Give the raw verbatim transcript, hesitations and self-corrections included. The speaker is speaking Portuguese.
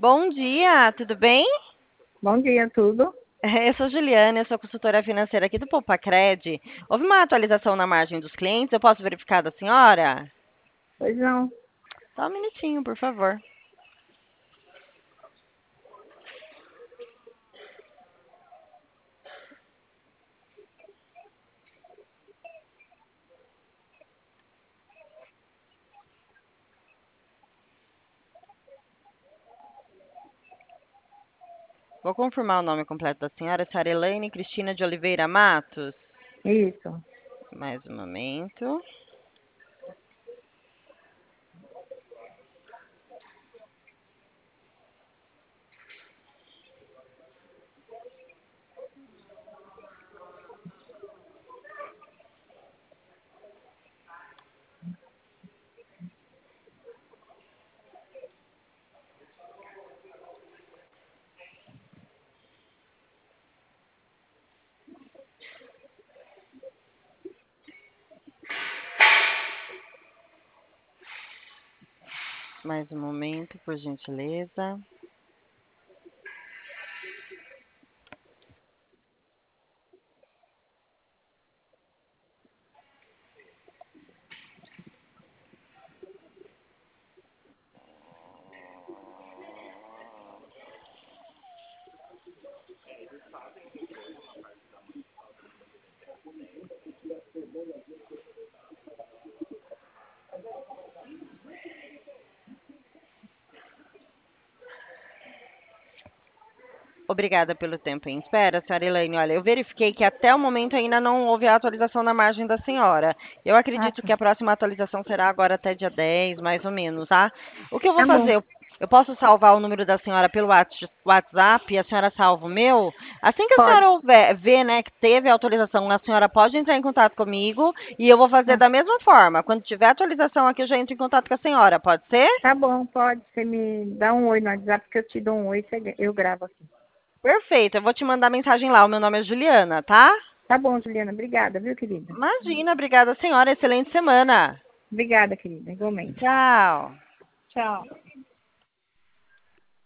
Bom dia, tudo bem? Bom dia, tudo? Eu sou Juliana, eu sou consultora financeira aqui do Poupacred. Houve uma atualização na margem dos clientes, eu posso verificar da senhora? Pois não. Só um minutinho, por favor. Vou confirmar o nome completo da senhora, senhora Elaine Cristina de Oliveira Matos. Isso. Mais um momento. Mais um momento, por gentileza. Obrigada pelo tempo em espera, senhora Elaine. Olha, eu verifiquei que até o momento ainda não houve a atualização na margem da senhora. Eu Ah, acredito tá. que a próxima atualização será agora até dia dez, mais ou menos, tá? O que eu vou Tá bom. fazer? Eu eu posso salvar o número da senhora pelo Whats- WhatsApp e a senhora salva o meu? Assim que a Pode. senhora houver, ver, né, que teve a autorização, a senhora pode entrar em contato comigo e eu vou fazer Ah, da mesma forma. Quando tiver atualização aqui, eu já entro em contato com a senhora, pode ser? tá bom, pode. Você me dá um oi no WhatsApp que eu te dou um oi, você- eu gravo aqui. Perfeito, eu vou te mandar mensagem lá. O meu nome é Juliana, tá? Tá bom, Juliana. Obrigada, viu, querida? Imagina, obrigada, senhora. Excelente semana. Obrigada, querida. Igualmente. Tchau. Tchau.